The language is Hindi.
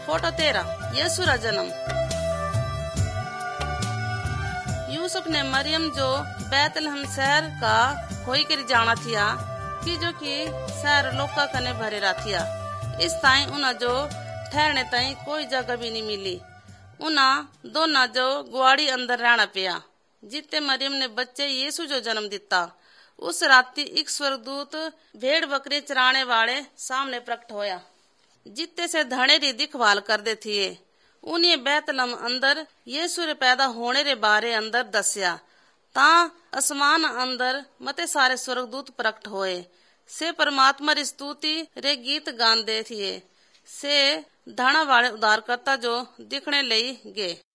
फोटो 13 यीशु रा जन्म। यूसुफ ने मरियम जो बैतलहम शहर का होई कर जाना थिया कि जो कि शहर लोका कने भरे रा थिया। इस ताई उना जो ठहरने ताई कोई जगह भी नहीं मिली। उना दोना जो गुआड़ी अंदर रहना पिया। जिते मरियम ने बच्चे यीशु जो जन्म दिता, उस राती एक स्वर्गदूत भेड़ बकरी चराने वाले सामने प्रकट होया, जिते से धने री दिखभाल कर दे थिए। उन्हें बैतलहम अंदर यीशु रे पैदा होने रे बारे अंदर दस्या। ता आसमान अंदर मते सारे स्वर्गदूत प्रकट होए, से परमात्मा री स्तुति रे गीत गान दे थिए। से धना वाले उद्धारकर्ता जो दिखने लई गे।